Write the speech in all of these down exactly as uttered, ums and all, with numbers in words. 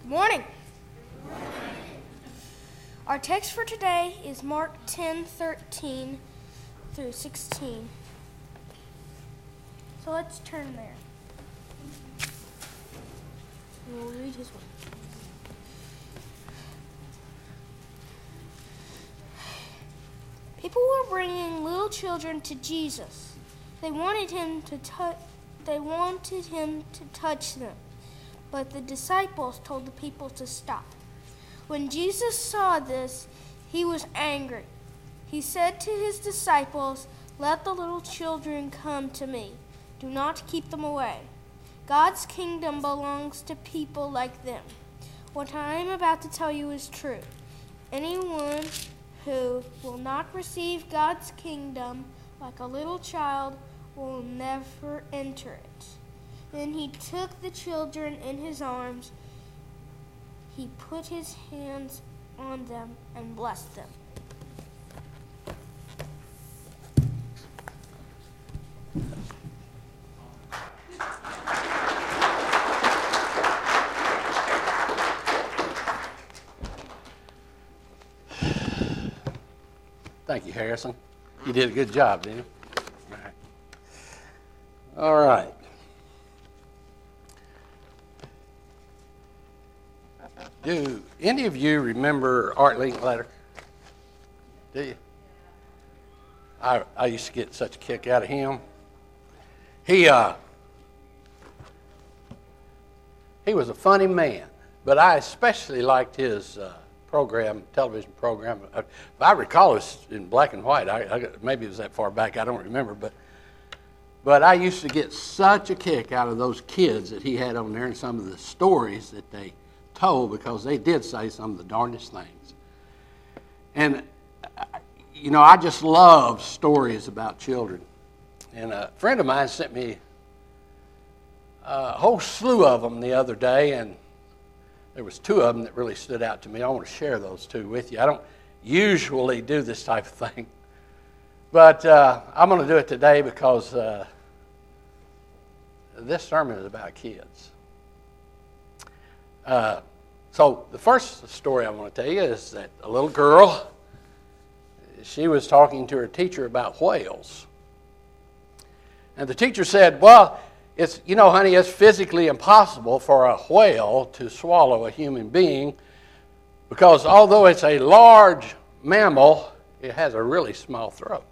Morning. Our text for today is Mark ten thirteen through sixteen. So let's turn there. We'll read his word. People were bringing little children to Jesus. They wanted him to touch. They wanted him to touch them, but the disciples told the people to stop. When Jesus saw this, he was angry. He said to his disciples, "Let the little children come to me. Do not keep them away. God's kingdom belongs to people like them. What I am about to tell you is true. Anyone who will not receive God's kingdom like a little child will never enter it." Then he took the children in his arms. He put his hands on them and blessed them. Thank you, Harrison. You did a good job, didn't you? All right. All right. Do any of you remember Art Linkletter? Do you? I I used to get such a kick out of him. He uh he was a funny man, but I especially liked his uh, program, television program. If I recall, it was in black and white. I, I maybe it was that far back. I don't remember, but but I used to get such a kick out of those kids that he had on there and some of the stories that they told, because they did say some of the darndest things. And, you know, I just love stories about children. And a friend of mine sent me a whole slew of them the other day, and there was two of them that really stood out to me. I want to share those two with you. I don't usually do this type of thing, but uh, I'm going to do it today because uh, this sermon is about kids. Uh, so the first story I want to tell you is that a little girl, she was talking to her teacher about whales. And the teacher said, well, it's, you know, honey, it's physically impossible for a whale to swallow a human being because although it's a large mammal, it has a really small throat.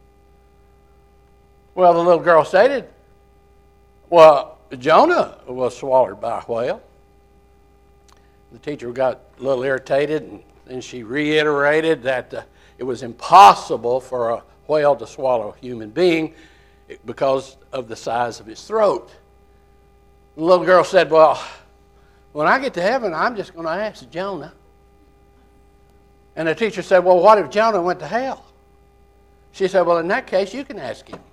Well, the little girl stated, well, Jonah was swallowed by a whale. The teacher got a little irritated, and then she reiterated that uh, it was impossible for a whale to swallow a human being because of the size of his throat. The little girl said, well, when I get to heaven, I'm just going to ask Jonah. And the teacher said, well, what if Jonah went to hell? She said, well, in that case, you can ask him.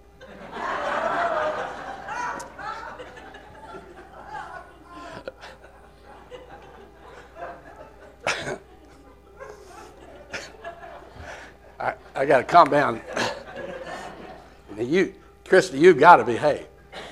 I, I got to calm down. You, Christy, you've got to behave.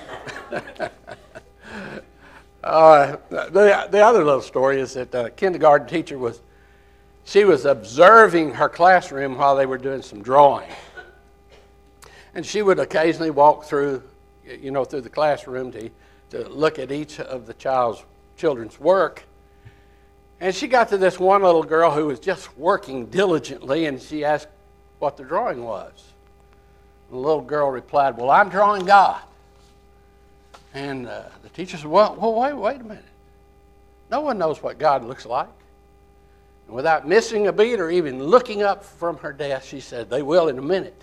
uh, the, the other little story is that the kindergarten teacher was, she was observing her classroom while they were doing some drawing. And she would occasionally walk through, you know, through the classroom to, to look at each of the child's children's work. And she got to this one little girl who was just working diligently, and she asked what the drawing was. The little girl replied, well, I'm drawing God. And uh, the teacher said, well, well, wait, wait a minute. No one knows what God looks like. And without missing a beat or even looking up from her desk, she said, they will in a minute.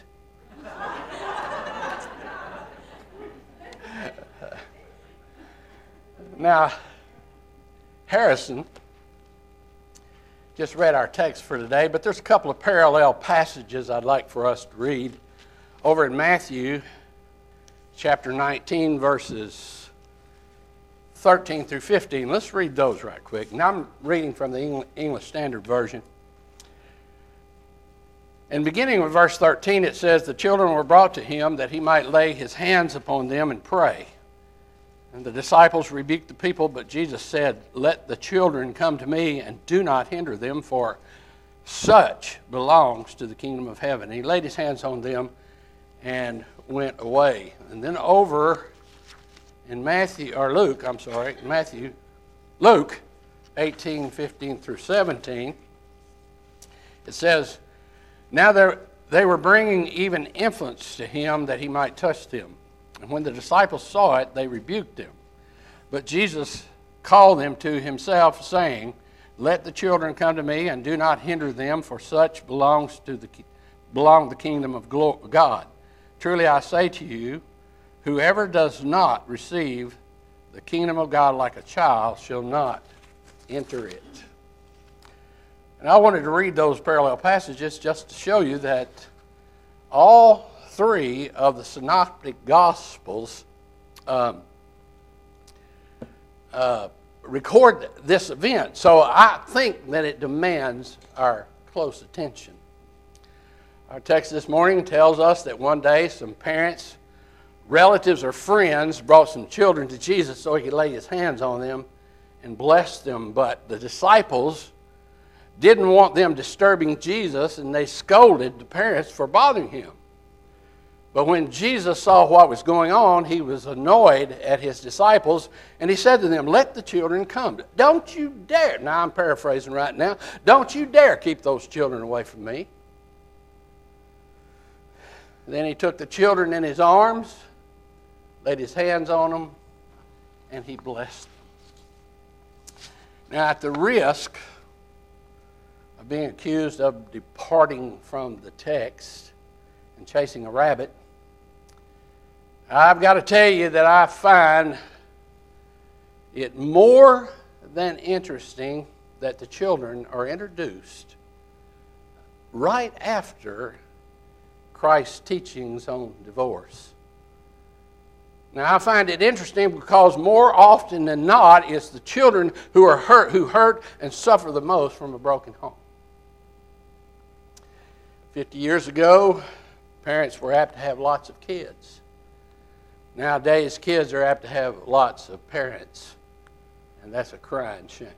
Now, Harrison just read our text for today, but there's a couple of parallel passages I'd like for us to read. Over in Matthew chapter nineteen, verses thirteen through fifteen. Let's read those right quick. Now I'm reading from the English Standard Version. And beginning with verse thirteen, it says, the children were brought to him that he might lay his hands upon them and pray. And the disciples rebuked the people, but Jesus said, "Let the children come to me, and do not hinder them, for such belongs to the kingdom of heaven." And he laid his hands on them and went away. And then over in Matthew, or Luke, I'm sorry, Matthew, Luke eighteen, fifteen through seventeen, it says, "Now there, they were bringing even infants to him that he might touch them. And when the disciples saw it, they rebuked them. But Jesus called them to himself, saying, Let the children come to me, and do not hinder them, for such belongs to the belong the kingdom of God. Truly I say to you, whoever does not receive the kingdom of God like a child shall not enter it." And I wanted to read those parallel passages just to show you that all three of the synoptic gospels um, uh, record this event. So I think that it demands our close attention. Our text this morning tells us that one day some parents, relatives, or friends brought some children to Jesus so he could lay his hands on them and bless them. But the disciples didn't want them disturbing Jesus, and they scolded the parents for bothering him. But when Jesus saw what was going on, he was annoyed at his disciples, and he said to them, "Let the children come. Don't you dare," now I'm paraphrasing right now, "don't you dare keep those children away from me." Then he took the children in his arms, laid his hands on them, and he blessed them. Now, at the risk of being accused of departing from the text and chasing a rabbit, I've got to tell you that I find it more than interesting that the children are introduced right after Christ's teachings on divorce. Now, I find it interesting because more often than not, it's the children who are hurt, who hurt and suffer the most from a broken home. Fifty years ago, parents were apt to have lots of kids. Nowadays, kids are apt to have lots of parents, and that's a crying shame.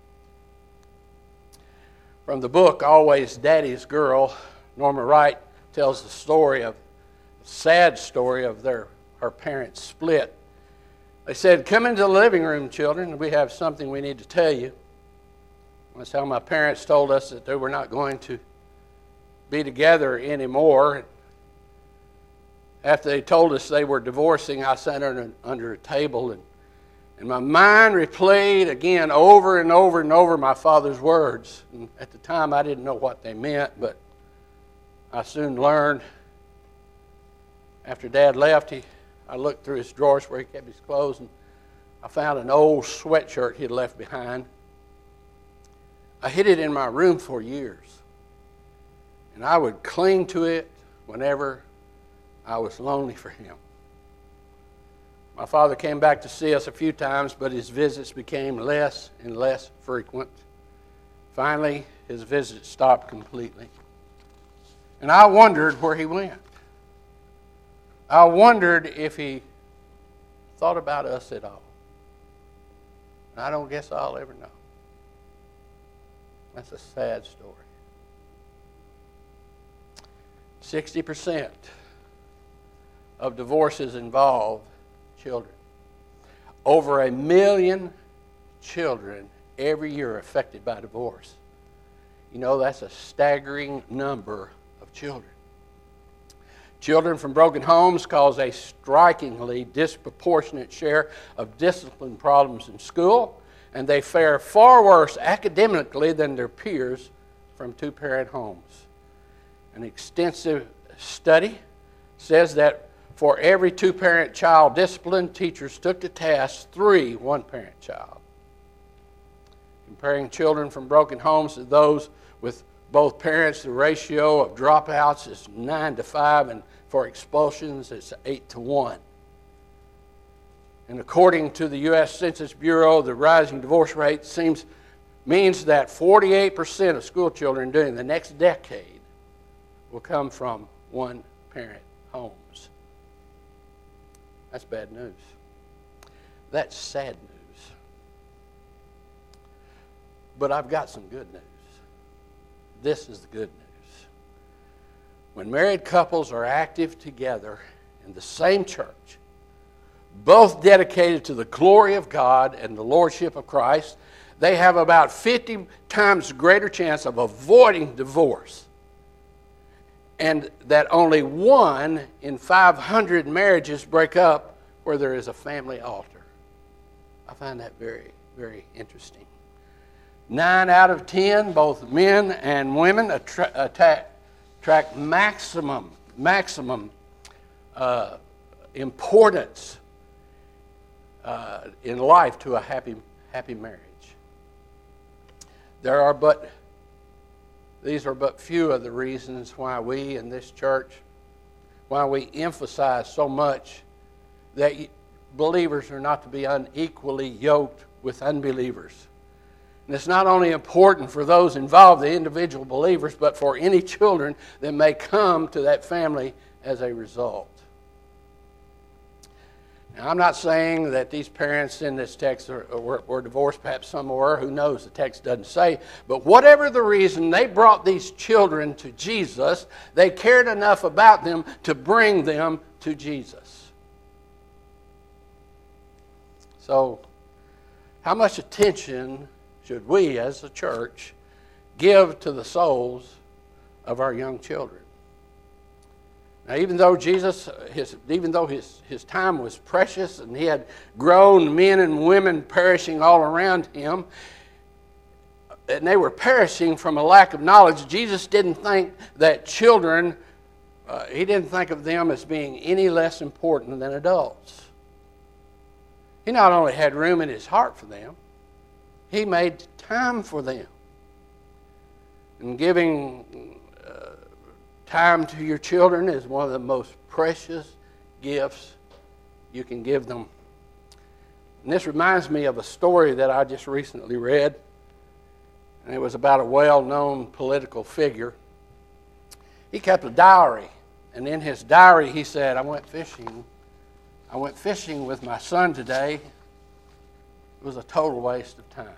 From the book, Always Daddy's Girl, Norma Wright tells the story of, a sad story of their her parents split. They said, "Come into the living room, children, we have something we need to tell you." That's how my parents told us that they were not going to be together anymore. After they told us they were divorcing, I sat under, under a table, and, and my mind replayed again over and over and over my father's words. And at the time, I didn't know what they meant, but I soon learned. After Dad left, he, I looked through his drawers where he kept his clothes, and I found an old sweatshirt he had left behind. I hid it in my room for years, and I would cling to it whenever I was lonely for him. My father came back to see us a few times, but his visits became less and less frequent. Finally, his visits stopped completely. And I wondered where he went. I wondered if he thought about us at all. And I don't guess I'll ever know. That's a sad story. sixty percent of divorces involve children. Over a million children every year are affected by divorce. You know, that's a staggering number of children. Children from broken homes cause a strikingly disproportionate share of discipline problems in school, and they fare far worse academically than their peers from two-parent homes. An extensive study says that for every two-parent child disciplined, teachers took to task three one-parent child. Comparing children from broken homes to those with both parents, the ratio of dropouts is nine to five, and for expulsions, it's eight to one. And according to the U S Census Bureau, the rising divorce rate seems means that forty-eight percent of school children during the next decade will come from one-parent homes. That's bad news. That's sad news. But I've got some good news. This is the good news. When married couples are active together in the same church, both dedicated to the glory of God and the lordship of Christ, they have about fifty times greater chance of avoiding divorce. And that only one in five hundred marriages break up where there is a family altar. I find that very, very interesting. Nine out of ten, both men and women, attract, attract maximum, maximum uh, importance uh, in life to a happy, happy marriage. There are but, these are but few of the reasons why we in this church, why we emphasize so much that believers are not to be unequally yoked with unbelievers. And it's not only important for those involved, the individual believers, but for any children that may come to that family as a result. Now, I'm not saying that these parents in this text are, were, were divorced. Perhaps some were. Who knows? The text doesn't say. But whatever the reason, they brought these children to Jesus. They cared enough about them to bring them to Jesus. So, how much attention should we as a church give to the souls of our young children? Now, even though Jesus, his, even though his, his time was precious and he had grown men and women perishing all around him, and they were perishing from a lack of knowledge, Jesus didn't think that children, uh, he didn't think of them as being any less important than adults. He not only had room in his heart for them, he made time for them. And giving uh, time to your children is one of the most precious gifts you can give them. And this reminds me of a story that I just recently read. And it was about a well-known political figure. He kept a diary. And in his diary he said, I went fishing. I went fishing with my son today. It was a total waste of time.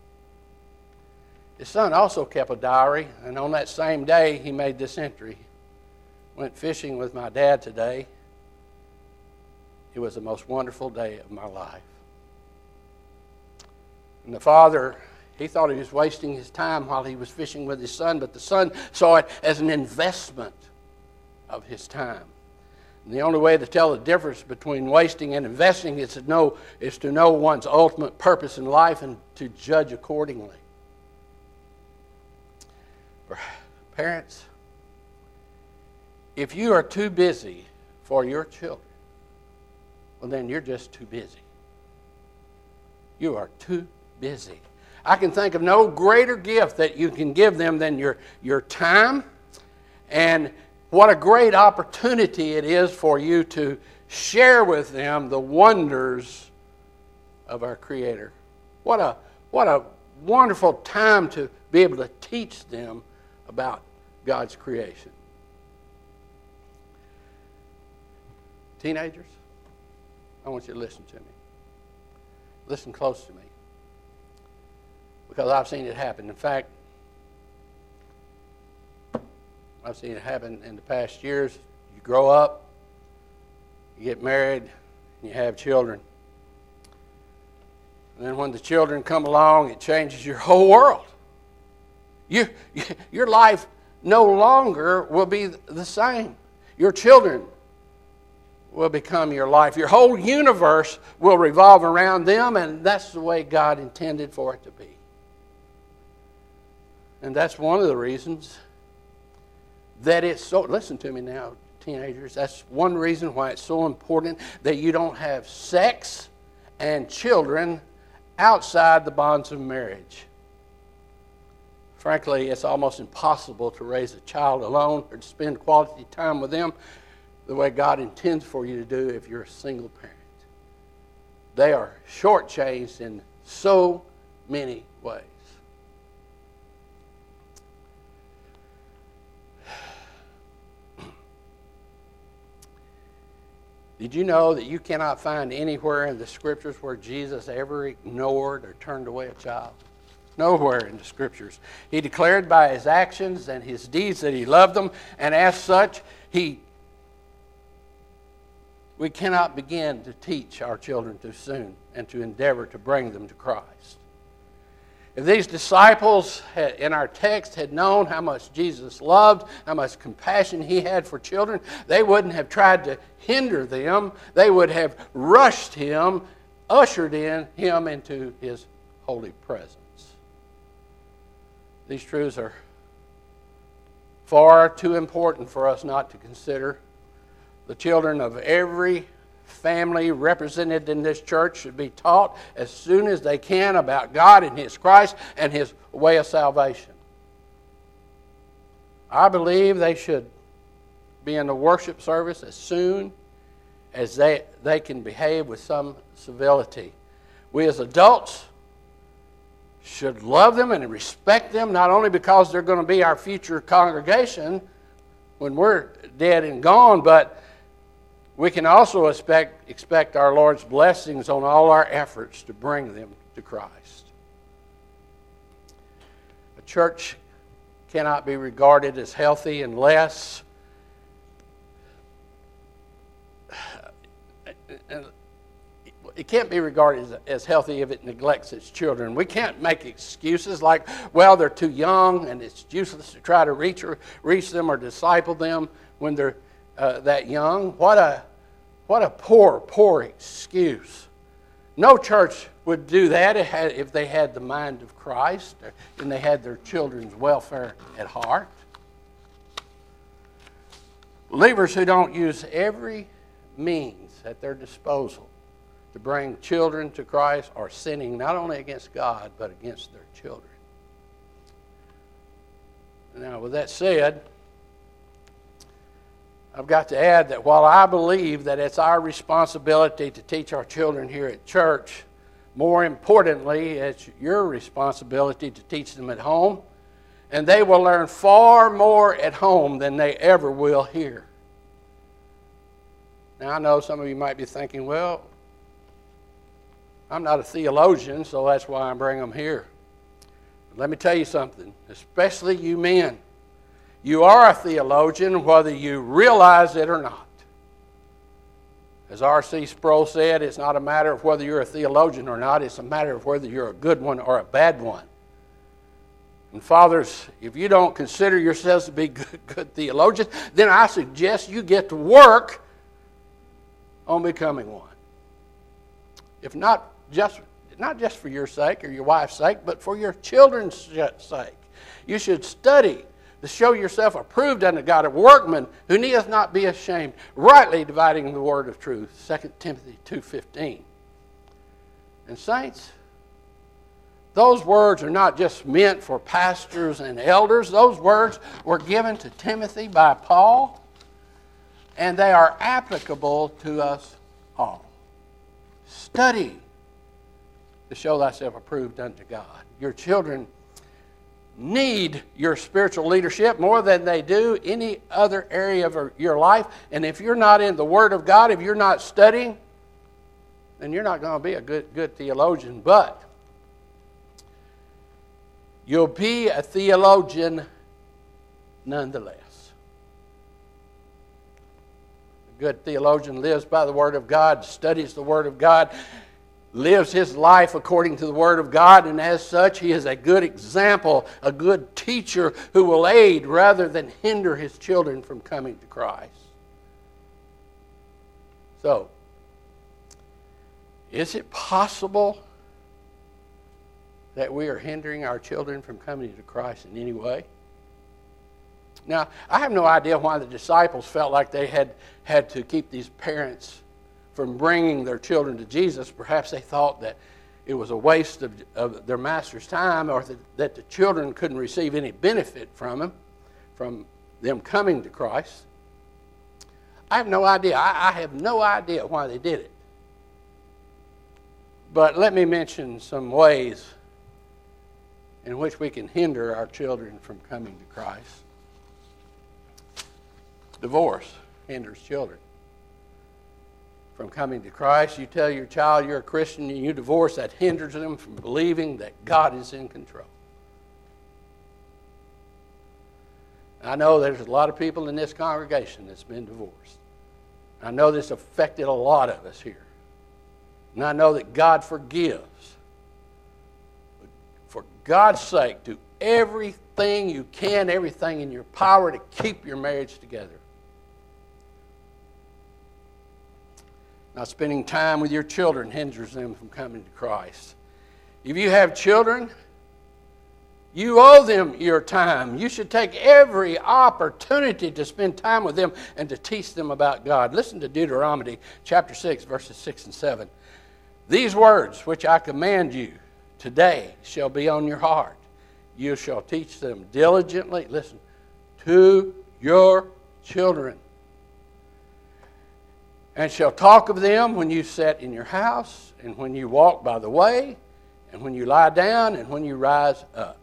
His son also kept a diary, and on that same day he made this entry. Went fishing with my dad today. It was the most wonderful day of my life. And the father, he thought he was wasting his time while he was fishing with his son, but the son saw it as an investment of his time. And the only way to tell the difference between wasting and investing is to know, is to know one's ultimate purpose in life and to judge accordingly. Parents, if you are too busy for your children, well, then you're just too busy. You are too busy. I can think of no greater gift that you can give them than your, your time. And what a great opportunity it is for you to share with them the wonders of our Creator. What a, what a wonderful time to be able to teach them about God's creation. Teenagers, I want you to listen to me. Listen close to me. Because I've seen it happen. In fact, I've seen it happen in the past years. You grow up, you get married, and you have children. And then when the children come along, it changes your whole world. You, your life no longer will be the same. Your children will become your life. Your whole universe will revolve around them, and that's the way God intended for it to be. And that's one of the reasons that it's so, listen to me now, teenagers, that's one reason why it's so important that you don't have sex and children outside the bonds of marriage. Frankly, it's almost impossible to raise a child alone or to spend quality time with them the way God intends for you to do if you're a single parent. They are shortchanged in so many ways. Did you know that you cannot find anywhere in the Scriptures where Jesus ever ignored or turned away a child? Nowhere in the Scriptures. He declared by his actions and his deeds that he loved them, and as such, he we cannot begin to teach our children too soon and to endeavor to bring them to Christ. If these disciples had, in our text had known how much Jesus loved, how much compassion he had for children, they wouldn't have tried to hinder them. They would have rushed him, ushered in him into his holy presence. These truths are far too important for us not to consider. The children of every family represented in this church should be taught as soon as they can about God and His Christ and His way of salvation. I believe they should be in the worship service as soon as they, they can behave with some civility. We as adults should love them and respect them, not only because they're going to be our future congregation when we're dead and gone, but we can also expect, expect our Lord's blessings on all our efforts to bring them to Christ. A church cannot be regarded as healthy unless it can't be regarded as, as healthy if it neglects its children. We can't make excuses like, well, they're too young and it's useless to try to reach or reach them or disciple them when they're uh, that young. What a what a poor, poor excuse. No church would do that if they had the mind of Christ and they had their children's welfare at heart. Believers who don't use every means at their disposal to bring children to Christ are sinning not only against God, but against their children. Now, with that said, I've got to add that while I believe that it's our responsibility to teach our children here at church, more importantly, it's your responsibility to teach them at home, and they will learn far more at home than they ever will here. Now, I know some of you might be thinking, well, I'm not a theologian, so that's why I bring them here. But let me tell you something, especially you men. You are a theologian whether you realize it or not. As R C Sproul said, it's not a matter of whether you're a theologian or not, it's a matter of whether you're a good one or a bad one. And fathers, if you don't consider yourselves to be good, good theologians, then I suggest you get to work on becoming one. If not just, not just for your sake or your wife's sake, but for your children's sake. You should study to show yourself approved unto God, a workman who needeth not be ashamed, rightly dividing the word of truth, Second Timothy two fifteen. And saints, those words are not just meant for pastors and elders. Those words were given to Timothy by Paul, and they are applicable to us all. Study to show thyself approved unto God. Your children need your spiritual leadership more than they do any other area of your life. And if you're not in the Word of God, if you're not studying, then you're not going to be a good, good theologian. But you'll be a theologian nonetheless. A good theologian lives by the Word of God, studies the Word of God, lives his life according to the Word of God, and as such, he is a good example, a good teacher who will aid rather than hinder his children from coming to Christ. So, is it possible that we are hindering our children from coming to Christ in any way? Now, I have no idea why the disciples felt like they had, had to keep these parents from bringing their children to Jesus. Perhaps they thought that it was a waste of, of their master's time, or that, that the children couldn't receive any benefit from him, from them coming to Christ. I have no idea. I, I have no idea why they did it. But let me mention some ways in which we can hinder our children from coming to Christ. Divorce hinders children. from coming to Christ. You tell your child you're a Christian and you divorce, that hinders them from believing that God is in control. I know there's a lot of people in this congregation that's been divorced. I know this affected a lot of us here. And I know that God forgives. But for God's sake, do everything you can, everything in your power to keep your marriage together. Now, spending time with your children hinders them from coming to Christ. If you have children, you owe them your time. You should take every opportunity to spend time with them and to teach them about God. Listen to Deuteronomy chapter six, verses six and seven. These words which I command you today shall be on your heart. You shall teach them diligently, listen, to your children. And shall talk of them when you sit in your house, and when you walk by the way, and when you lie down, and when you rise up.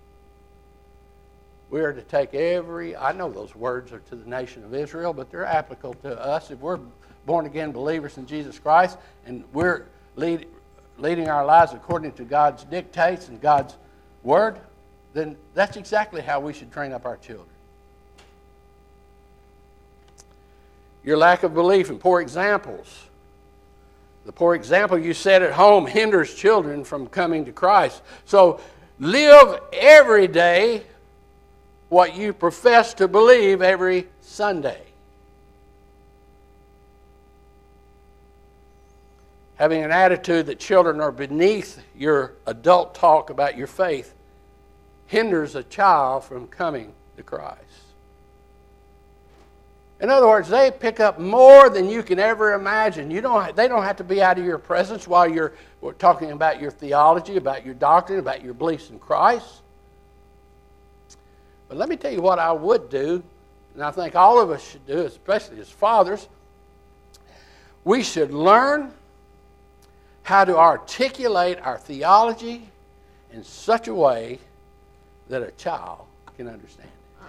We are to take every, I know those words are to the nation of Israel, but they're applicable to us. If we're born-again believers in Jesus Christ, and we're lead, leading our lives according to God's dictates and God's word, then that's exactly how we should train up our children. Your lack of belief and poor examples. The poor example you set at home hinders children from coming to Christ. So live every day what you profess to believe every Sunday. Having an attitude that children are beneath your adult talk about your faith hinders a child from coming to Christ. In other words, they pick up more than you can ever imagine. You don't, they don't have to be out of your presence while you're talking about your theology, about your doctrine, about your beliefs in Christ. But let me tell you what I would do, and I think all of us should do, especially as fathers. We should learn how to articulate our theology in such a way that a child can understand.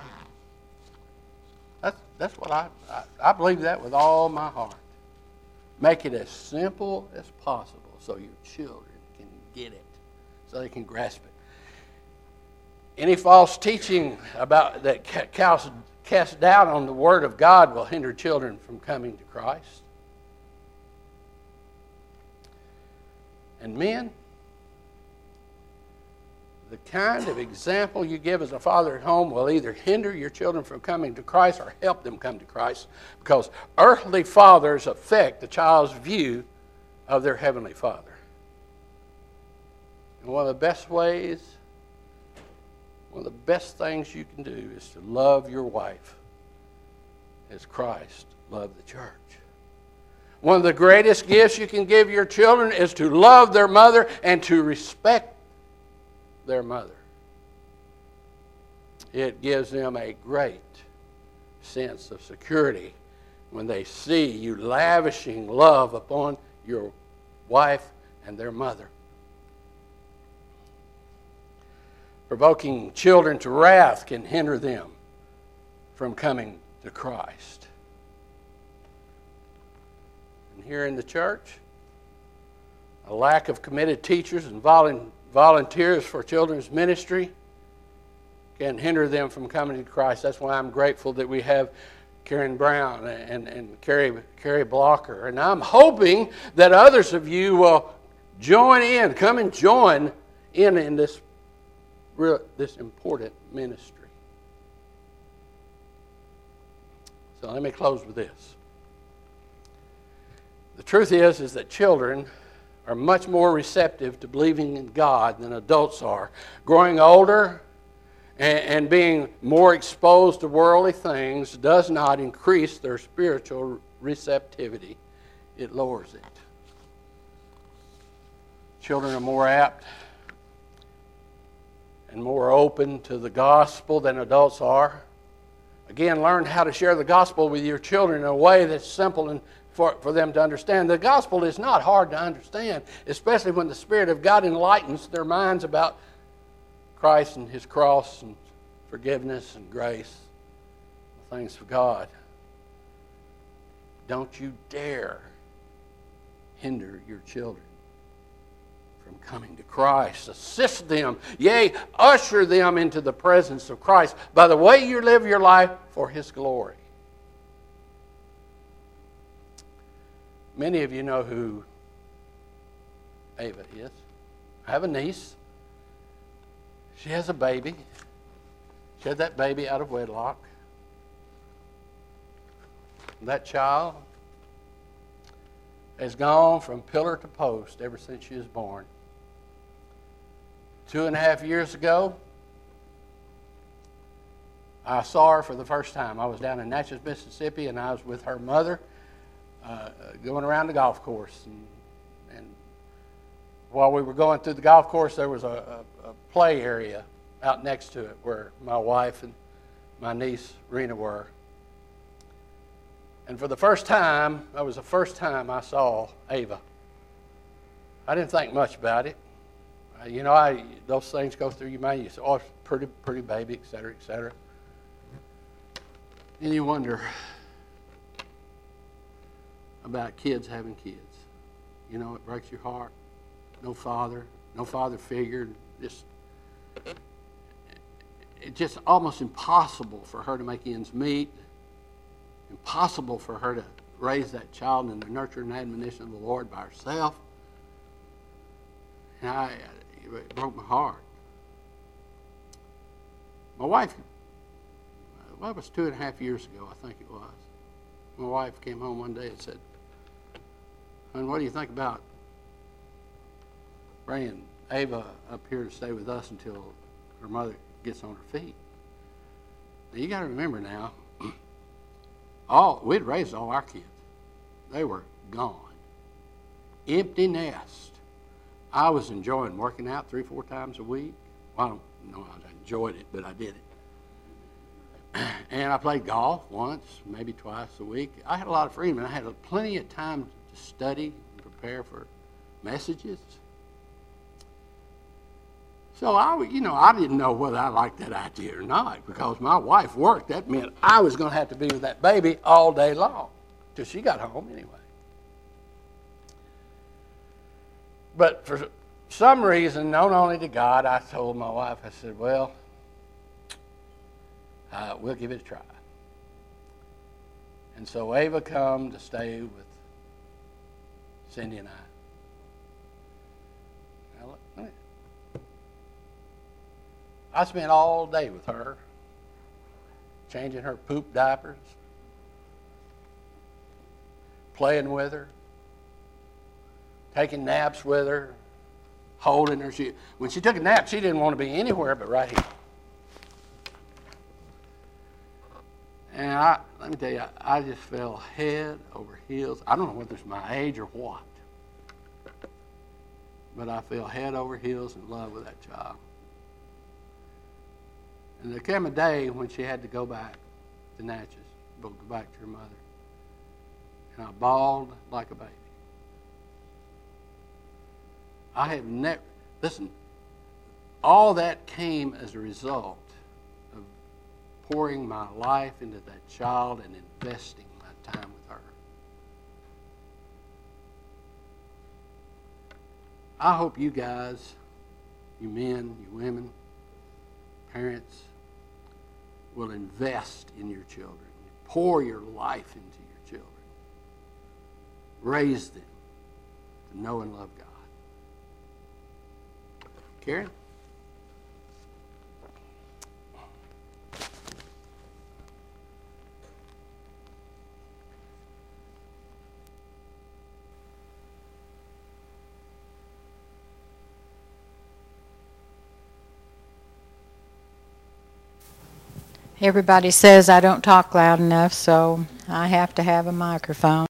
That's, that's what I, I, I believe that with all my heart. Make it as simple as possible so your children can get it, so they can grasp it. Any false teaching about that casts, casts doubt on the Word of God will hinder children from coming to Christ. And men, the kind of example you give as a father at home will either hinder your children from coming to Christ or help them come to Christ, because earthly fathers affect the child's view of their heavenly Father. And one of the best ways, one of the best things you can do is to love your wife as Christ loved the church. One of the greatest gifts you can give your children is to love their mother and to respect their mother. It gives them a great sense of security when they see you lavishing love upon your wife and their mother. Provoking children to wrath can hinder them from coming to Christ. And here in the church, a lack of committed teachers and volunteers Volunteers for children's ministry can hinder them from coming to Christ. That's why I'm grateful that we have Karen Brown and, and Carrie, Carrie Blocker. And I'm hoping that others of you will join in, come and join in in this, real, this important ministry. So let me close with this. The truth is, is that children are much more receptive to believing in God than adults are. Growing older and, and being more exposed to worldly things does not increase their spiritual receptivity. It lowers it. Children are more apt and more open to the gospel than adults are. Again, learn how to share the gospel with your children in a way that's simple and For, for them to understand. The gospel is not hard to understand, especially when the Spirit of God enlightens their minds about Christ and His cross and forgiveness and grace, the things of God. Don't you dare hinder your children from coming to Christ. Assist them, yea, usher them into the presence of Christ by the way you live your life for His glory. Many of you know who Ava is. I have a niece. She has a baby. She had that baby out of wedlock. That child has gone from pillar to post ever since she was born. Two and a half years ago, I saw her for the first time. I was down in Natchez, Mississippi, and I was with her mother uh, going around the golf course. And, and while we were going through the golf course, there was a, a, a play area out next to it where my wife and my niece, Rena, were. And for the first time, that was the first time I saw Ava. I didn't think much about it. Uh, you know, I those things go through your mind. You say, oh, pretty, pretty baby, et cetera, et cetera. And you wonder about kids having kids. You know, it breaks your heart. No father, no father figure. Just, it's just almost impossible for her to make ends meet. Impossible for her to raise that child in the nurture and admonition of the Lord by herself. And I, it broke my heart. My wife, well, it was two and a half years ago, I think it was. My wife came home one day and said, "Hon, what do you think about bringing Ava up here to stay with us until her mother gets on her feet?" Now, you got to remember now, all we'd raised all our kids. They were gone. Empty nest. I was enjoying working out three, four times a week. Well, I don't know I enjoyed it, but I did it. And I played golf once, maybe twice a week. I had a lot of freedom, and I had plenty of time to study and prepare for messages. So I, you know, I didn't know whether I liked that idea or not, because my wife worked. That meant I was going to have to be with that baby all day long till she got home anyway. But for some reason, known only to God, I told my wife, I said, well, uh, we'll give it a try. And so Ava come to stay with Cindy and I. Now, let me, I spent all day with her, changing her poop diapers, playing with her, taking naps with her, holding her. She, when she took a nap, she didn't want to be anywhere but right here. And I, let me tell you, I, I just fell head over heels. I don't know whether it's my age or what, but I fell head over heels in love with that child. And there came a day when she had to go back to Natchez, go back to her mother. And I bawled like a baby. I have never, listen, all that came as a result of pouring my life into that child and investing my time with her. I hope you guys, you men, you women, parents, will invest in your children. Pour your life into your children. Raise them to know and love God. Karen? Everybody says I don't talk loud enough, so I have to have a microphone.